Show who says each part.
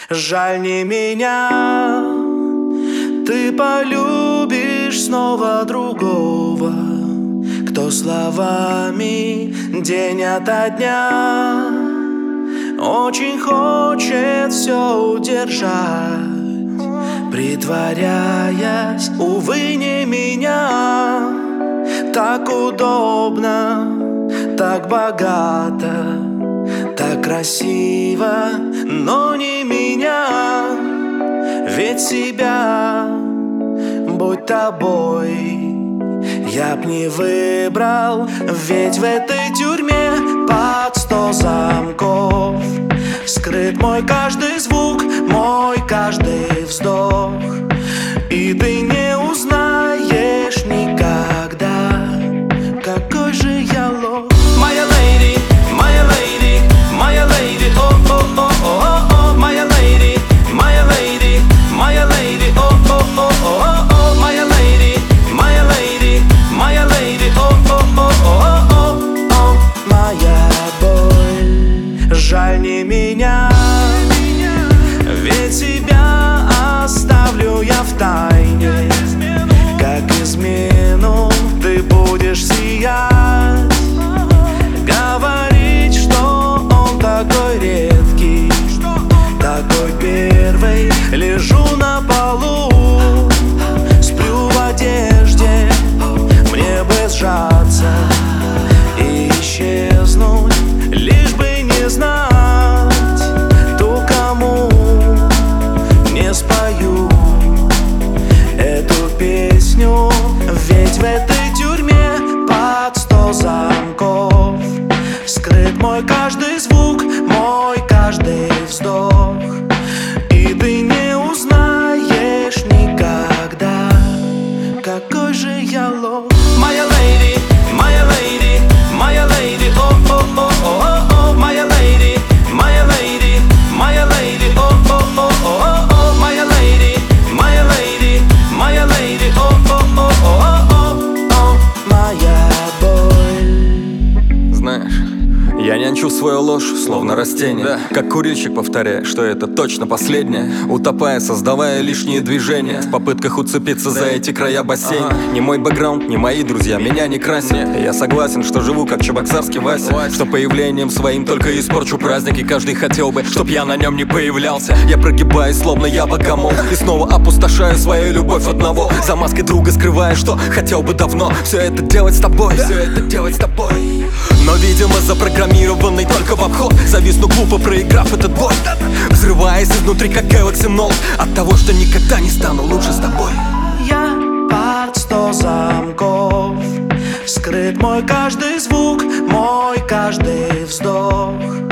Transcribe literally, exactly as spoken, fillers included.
Speaker 1: Жаль не меня, ты полюбишь снова другого, кто словами день ото дня очень хочет все удержать, притворяясь, увы, не меня. Так удобно, так богато, так красиво, но не меня. Ведь себя, будь тобой, я б не выбрал. Ведь в этой тюрьме под сто замков скрыт мой каждый звук, мой каждый вздох. И ты не узнаешь никогда, какой же я лох. Моя леди, моя леди, моя леди, о о о о о, моя леди, моя леди, моя леди, о о о о о, моя леди, моя леди, моя леди, о о о о о о, моя боль. Жаль не меня, ведь тебя оставлю я в тайне, как измену ты будешь сиять, говорить, что он такой редкий, такой первый. Лежу на полу, сплю в одежде, мне бы сжаться и исчезнуть, лишь бы не знать ту, кому не спою эту песню. Ведь в этой тюрьме под сто замков скрыт мой каждый звук, мой каждый вздох. И ты не узнаешь никогда, какой же я лох. Моя леди, моя леди, моя леди, о о о о о, моя леди, моя леди, моя леди, о о о о о, моя леди, моя леди, моя леди, о о о о о о, моя боль.
Speaker 2: Знаешь, я нянчу свою ложь, словно растение, да. Как курильщик повторяя, что это точно последнее, утопая, создавая лишние движения, в попытках уцепиться да. за эти края бассейна. Ага. Ни мой бэкграунд, ни мои друзья меня не красят. Нет. Я согласен, что живу как чебоксарский Вася, Вася, что появлением своим только испорчу праздник. И каждый хотел бы, чтоб я на нем не появлялся. Я прогибаюсь, словно я богомол, и снова опустошаю свою любовь одного, за маской друга скрывая, что хотел бы давно все это делать с тобой, да. все это делать с тобой. Но, видимо, запрограммированный только в обход, зависну глупо, проиграв этот бой, взрываясь изнутри, как Galaxy Note, от того, что никогда не стану лучше с тобой.
Speaker 1: Я под сто замков, скрыт мой каждый звук, мой каждый вздох.